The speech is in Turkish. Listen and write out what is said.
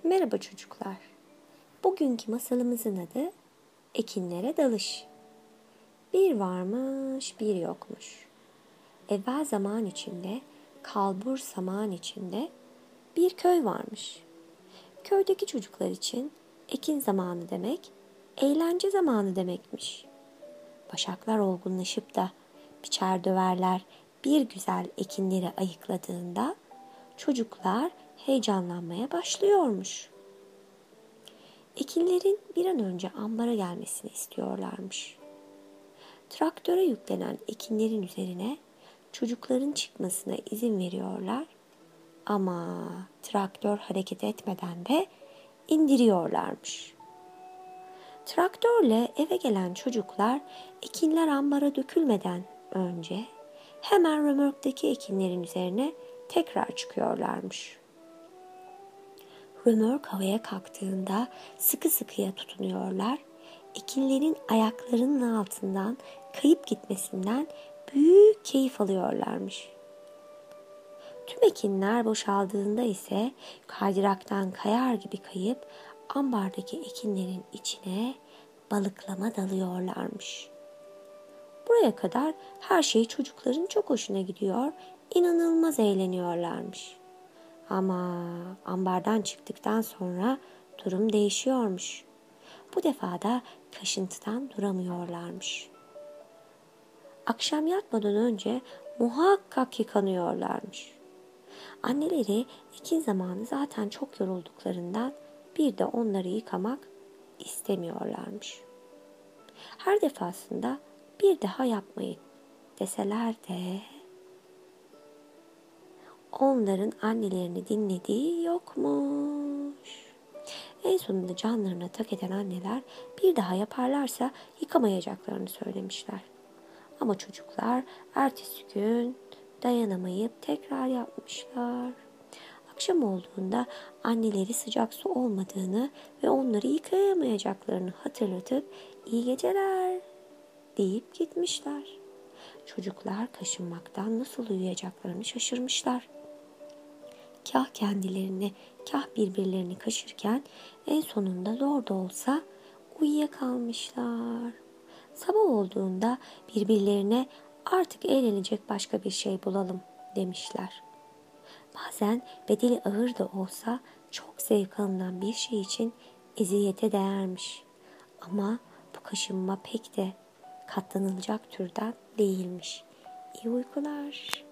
Merhaba çocuklar. Bugünkü masalımızın adı Ekinlere Dalış. Bir varmış, bir yokmuş. Evvel zaman içinde, kalbur zaman içinde bir köy varmış. Köydeki çocuklar için ekin zamanı demek, eğlence zamanı demekmiş. Başaklar olgunlaşıp da biçer döverler bir güzel ekinleri ayıkladığında çocuklar heyecanlanmaya başlıyormuş. Ekinlerin bir an önce ambara gelmesini istiyorlarmış. Traktöre yüklenen ekinlerin üzerine çocukların çıkmasına izin veriyorlar ama traktör hareket etmeden de indiriyorlarmış. Traktörle eve gelen çocuklar ekinler ambara dökülmeden önce hemen römorktaki ekinlerin üzerine tekrar çıkıyorlarmış. Römork havaya kalktığında sıkı sıkıya tutunuyorlar. Ekinlerin ayaklarının altından kayıp gitmesinden büyük keyif alıyorlarmış. Tüm ekinler boşaldığında ise kaydıraktan kayar gibi kayıp ambardaki ekinlerin içine balıklama dalıyorlarmış. Buraya kadar her şey çocukların çok hoşuna gidiyor, inanılmaz eğleniyorlarmış. Ama ambardan çıktıktan sonra durum değişiyormuş. Bu defa da kaşıntıdan duramıyorlarmış. Akşam yatmadan önce muhakkak yıkanıyorlarmış. Anneleri ekin zamanı zaten çok yorulduklarından bir de onları yıkamak istemiyorlarmış. Her defasında bir daha yapmayın deseler de onların annelerini dinlediği yokmuş. En sonunda canlarına tak eden anneler bir daha yaparlarsa yıkamayacaklarını söylemişler. Ama çocuklar ertesi gün dayanamayıp tekrar yapmışlar. Akşam olduğunda anneleri sıcak su olmadığını ve onları yıkayamayacaklarını hatırlatıp iyi geceler deyip gitmişler. Çocuklar kaşınmaktan nasıl uyuyacaklarını şaşırmışlar. Kah kendilerini, kah birbirlerini kaşırken en sonunda zor da olsa uyuyakalmışlar. Sabah olduğunda birbirlerine artık eğlenecek başka bir şey bulalım demişler. Bazen bedeli ağır da olsa çok zevk alınan bir şey için eziyete değermiş. Ama bu kaşınma pek de katlanılacak türden değilmiş. İyi uykular.